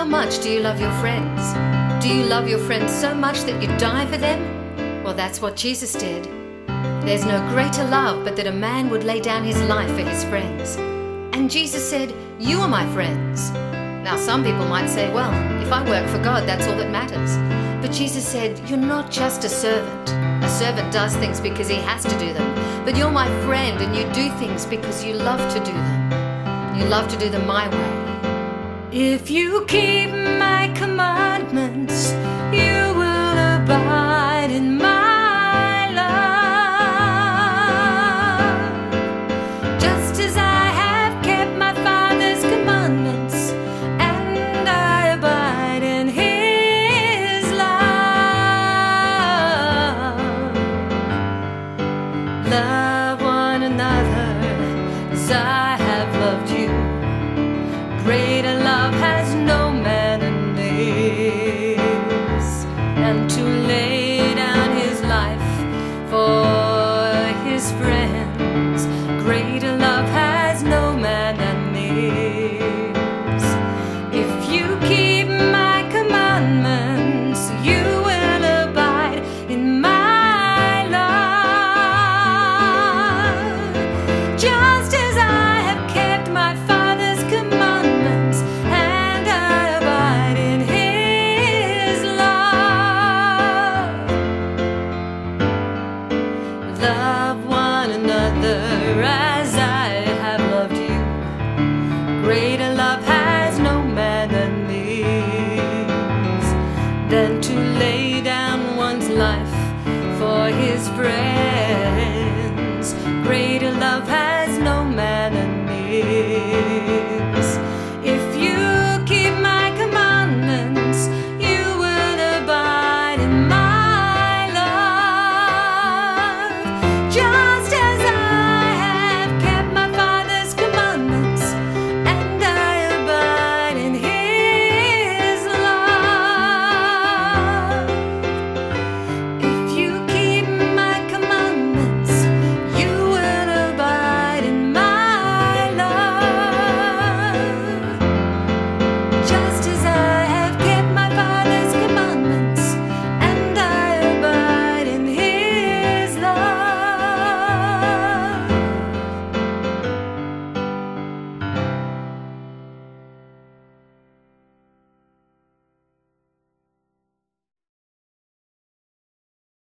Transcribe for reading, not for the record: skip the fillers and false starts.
How much do you love your friends? Do you love your friends so much that you die for them? Well, that's what Jesus did. There's no greater love but that a man would lay down his life for his friends. And Jesus said, you are my friends. Now, some people might say, well, if I work for God, that's all that matters. But Jesus said, you're not just a servant. A servant does things because he has to do them. But you're my friend and you do things because you love to do them. You love to do them my way. If you keep my commandments, you will abide in my love. Just as I have kept my Father's commandments, and I abide in his love. Love one another as I have loved you. Greater love has no man than this, and to lay down his life for his friends. Greater